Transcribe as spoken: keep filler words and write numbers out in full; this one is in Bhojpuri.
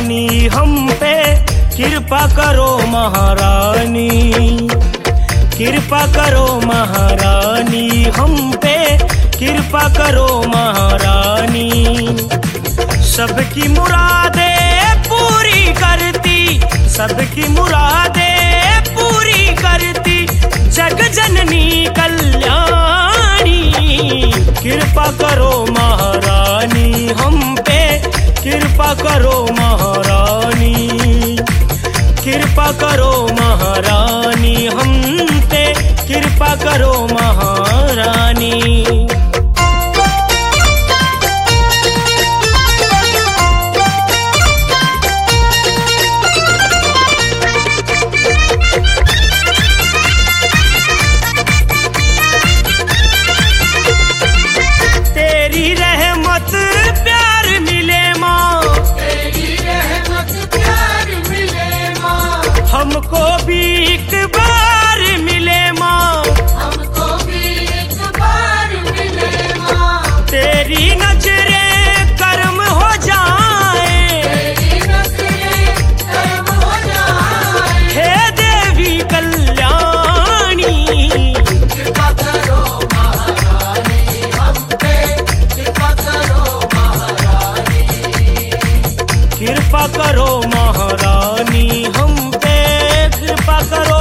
महारानी हम पे कृपा करो महारानी, कृपा करो महारानी हम पे कृपा करो महारानी। सबकी मुरादें पूरी करती, सबकी मुरादें पूरी करती जग जननी कल्याणी। कृपा करो महारानी हम पे कृपा करो महारानी, कृपा करो महारानी हम पे कृपा करो महारानी। तेरी रहमत प्यार मिले माँ, तेरी रहमत प्यार मिले माँ। हमको भी एक बार मिले माँ, हमको भी एक बार मिले माँ। तेरी नजरें कर्म हो जाए, तेरी नजरें कर्म हो जाए। हे देवी कल्याणी कृपा करो महारानी हम पे कृपा करो महारानी, कृपा करो महारानी हम पे कृपा करो